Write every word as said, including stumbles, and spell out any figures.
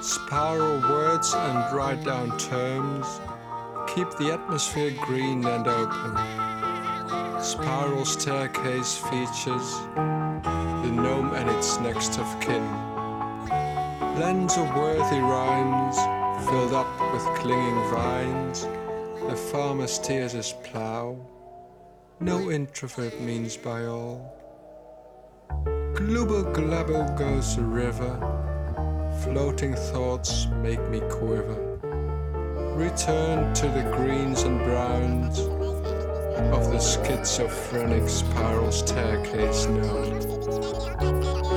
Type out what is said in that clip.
Spiral words and write down terms. Keep the atmosphere green and open. Spiral staircase features the gnome and its next of kin. Lens of worthy rhymes filled up with clinging vines. The farmer steers his plough. No introvert means by all. Glubble glabble goes the river. Floating thoughts make me quiver. Return to the greens and browns of the schizophrenic spiral staircase known.